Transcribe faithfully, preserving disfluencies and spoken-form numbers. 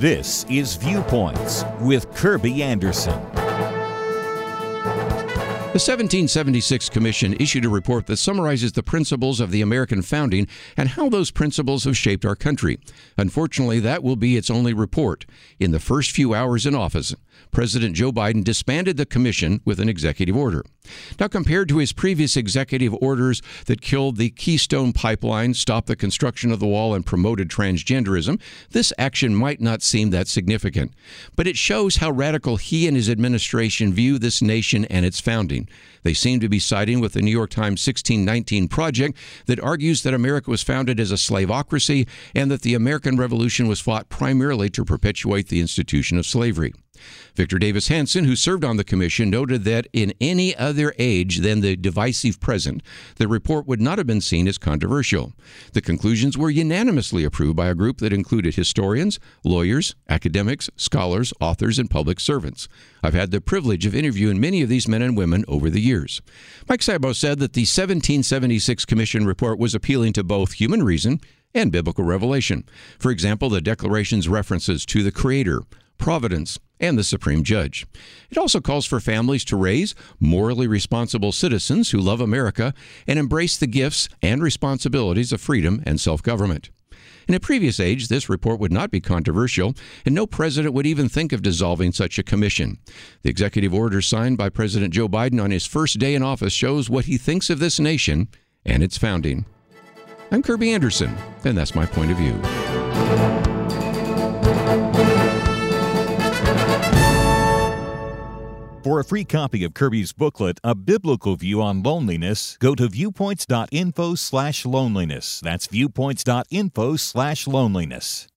This is Viewpoints with Kirby Anderson. The seventeen seventy-six Commission issued a report that summarizes the principles of the American founding and how those principles have shaped our country. Unfortunately, that will be its only report. In the first few hours in office, President Joe Biden disbanded the commission with an executive order. Now, compared to his previous executive orders that killed the Keystone Pipeline, stopped the construction of the wall, and promoted transgenderism, this action might not seem that significant. But it shows how radical he and his administration view this nation and its founding. They seem to be siding with the New York Times sixteen nineteen Project that argues that America was founded as a slaveocracy and that the American Revolution was fought primarily to perpetuate the institution of slavery. Victor Davis Hanson, who served on the commission, noted that in any other age than the divisive present, the report would not have been seen as controversial. The conclusions were unanimously approved by a group that included historians, lawyers, academics, scholars, authors, and public servants. I've had the privilege of interviewing many of these men and women over the years. Mike Szabo said that the seventeen seventy-six Commission report was appealing to both human reason and biblical revelation. For example, the Declaration's references to the Creator, Providence, and the Supreme Judge. It also calls for families to raise morally responsible citizens who love America and embrace the gifts and responsibilities of freedom and self-government. In a previous age, this report would not be controversial, and no president would even think of dissolving such a commission. The executive order signed by President Joe Biden on his first day in office shows what he thinks of this nation and its founding. I'm Kirby Anderson, and that's my point of view. For a free copy of Kirby's booklet, A Biblical View on Loneliness, go to viewpoints.info slash loneliness. That's viewpoints.info slash loneliness.